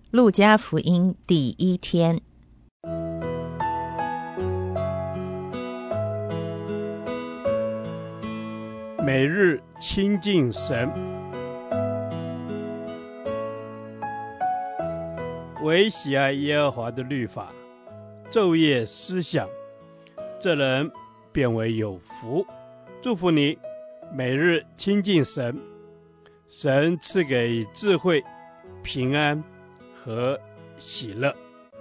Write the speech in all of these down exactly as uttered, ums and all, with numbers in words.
路加福音第一天。 每日亲近神，唯喜爱耶和华的律法，昼夜思想，这人便为有福。祝福你，每日亲近神，神赐给智慧、平安和喜乐。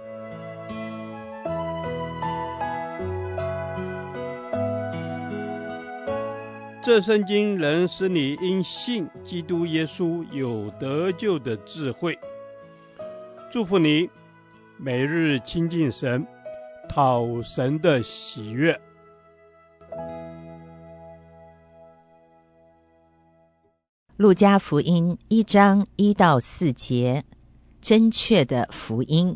这圣经能使你因信基督耶稣有得救的智慧。祝福你，每日亲近神，讨神的喜悦。 路加福音一章一到四节，正确的福音。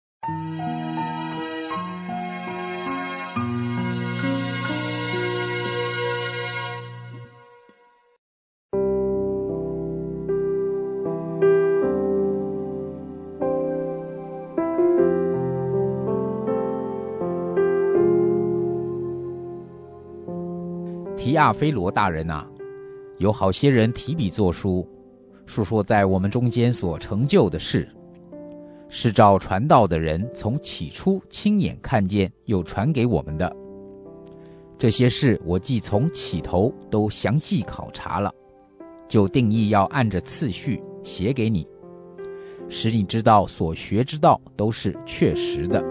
提阿非罗大人啊，有好些人提笔作书，述说在我们中间所成就的事，是照传道的人从起初亲眼看见又传给我们的。这些事我既从起头都详细考察了，就定义要按着次序写给你，使你知道所学之道都是确实的。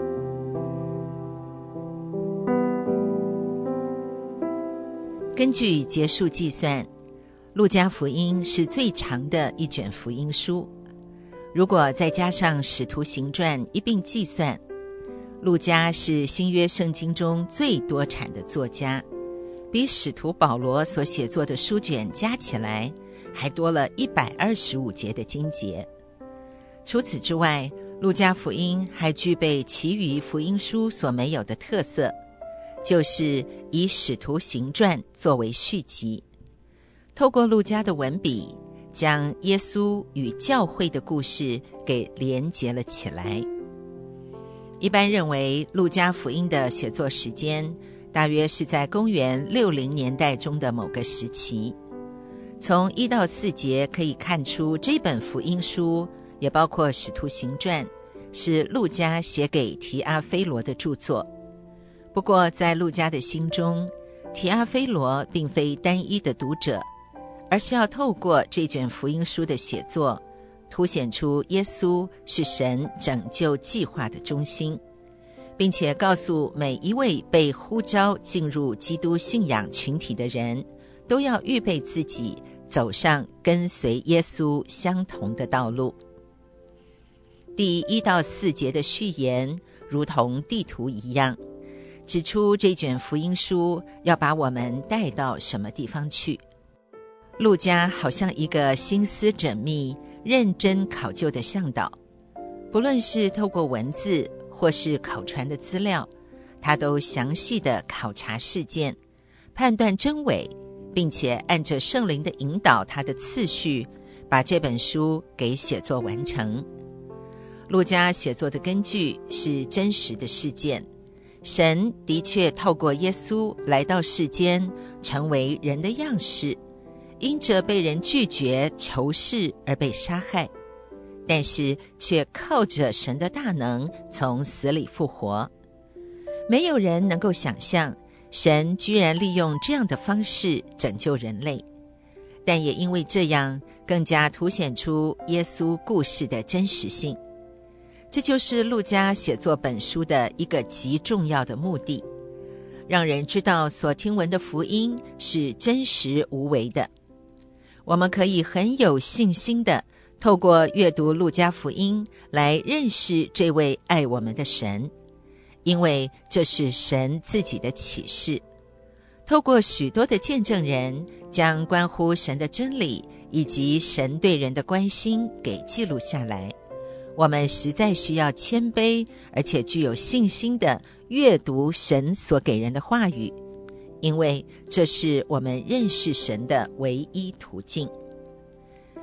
根据节数计算，路加福音是最长的一卷福音书。如果再加上使徒行传一并计算，路加是新约圣经中最多产的作家，比使徒保罗所写作的书卷加起来还多了一百二十五节的经节。除此之外，路加福音还具备其余福音书所没有的特色，就是以使徒行传作为续集，透过路加的文笔，将耶稣与教会的故事给连结了起来。一般认为，路加福音的写作时间大约是在公元六零年代中的某个时期。从一到四节可以看出，这本福音书也包括使徒行传，是路加写给提阿非罗的著作。不过在路加的心中，提阿非罗并非单一的读者，而是要透过这卷福音书的写作，凸显出耶稣是神拯救计划的中心，并且告诉每一位被呼召进入基督信仰群体的人，都要预备自己走上跟随耶稣相同的道路。第一到四节的序言如同地图一样，指出这卷福音书要把我们带到什么地方去。路加好像一个心思缜密、认真考究的向导，不论是透过文字或是口传的资料，他都详细地考察事件，判断真伪，并且按着圣灵的引导，他的次序，把这本书给写作完成。路加写作的根据是真实的事件，神的确透过耶稣来到世间，成为人的样式，因着被人拒绝、仇视而被杀害，但是却靠着神的大能从死里复活。没有人能够想象神居然利用这样的方式拯救人类，但也因为这样，更加凸显出耶稣故事的真实性。这就是路加写作本书的一个极重要的目的，让人知道所听闻的福音是真实无为的。我们可以很有信心地透过阅读路加福音来认识这位爱我们的神，因为这是神自己的启示。透过许多的见证人，将关乎神的真理以及神对人的关心给记录下来。我们实在需要谦卑而且具有信心地阅读神所给人的话语，因为这是我们认识神的唯一途径。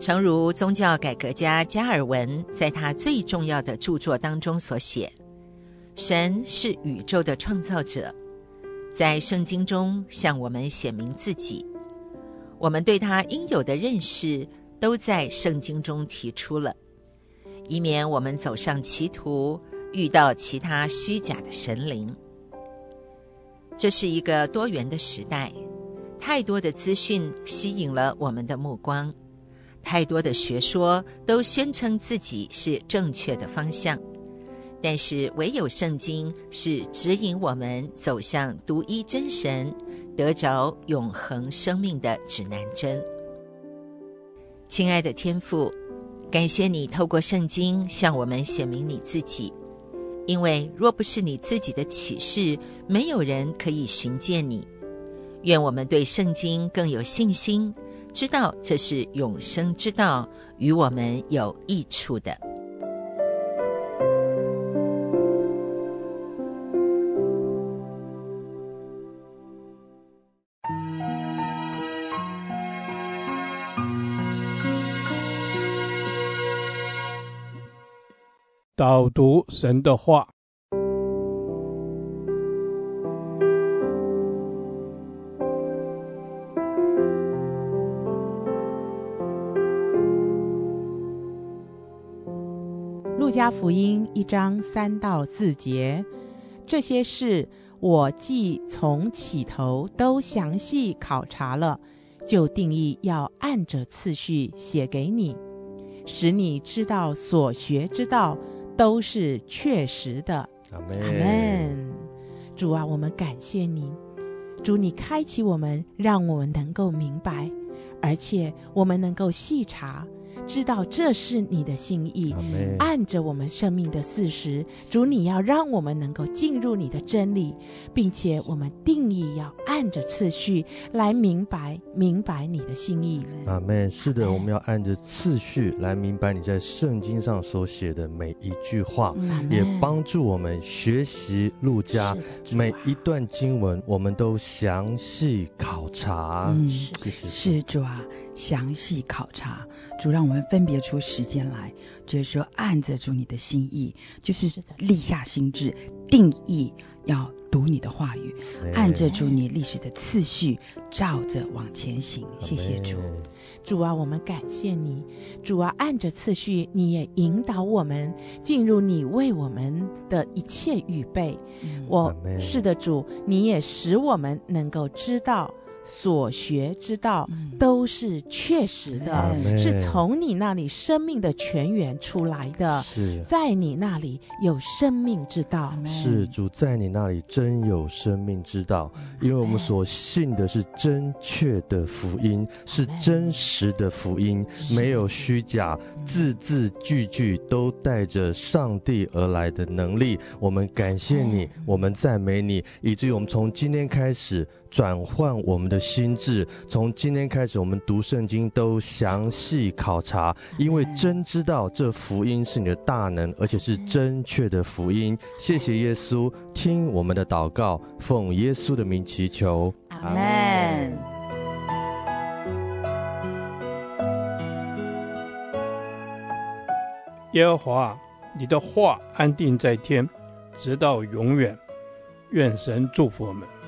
诚如宗教改革家加尔文在他最重要的著作当中所写，神是宇宙的创造者，在圣经中向我们显明自己，我们对他应有的认识都在圣经中提出了，以免我们走上歧途，遇到其他虚假的神灵。这是一个多元的时代，太多的资讯吸引了我们的目光，太多的学说都宣称自己是正确的方向，但是唯有圣经是指引我们走向独一真神，得着永恒生命的指南针。亲爱的天父，感谢你透过圣经向我们显明你自己，因为若不是你自己的启示，没有人可以寻见你。愿我们对圣经更有信心，知道这是永生之道，与我们有益处的。 导读神的话。 路加福音一章三到四节，这些事我既从起头都详细考察了，就定义要按着次序写给你，使你知道所学之道都是确实的。 阿们。 阿们。主啊，我们感谢你，主，你开启我们，让我们能够明白，而且我们能够细查，知道这是你的心意，按着我们生命的事实，主，你要让我们能够进入你的真理，并且我们定义要按着次序来明白明白你的心意。 阿们。是的，我们要按着次序来明白你在圣经上所写的每一句话，也帮助我们学习路加每一段经文，我们都详细考察。 嗯， 谢谢。 是主啊，详细考察，主让我们分别出时间来，就是说按着主你的心意，就是立下心志，定义要读你的话语，按着主你历史的次序，照着往前行。谢谢主。 主啊，我们感谢你，主啊，按着次序，你也引导我们进入你为我们的一切预备。嗯、我是的，主，你也使我们能够知道所学之道都是确实的，嗯、是从你那里生命的泉源出来的，在你那里有生命之道。 是主，在你那里真有生命之道，因为我们所信的是真确的福音，是真实的福音，没有虚假，字字句句都带着上帝而来的能力。我们感谢你，我们赞美你，以至于我们从今天开始转换我们的心智，从今天开始我们读圣经都详细考察，因为真知道这福音是你的大能，而且是真确的福音。谢谢耶稣，听我们的祷告，奉耶稣的名祈求， 阿们。 耶和华，你的话安定在天，直到永远。愿神祝福我们。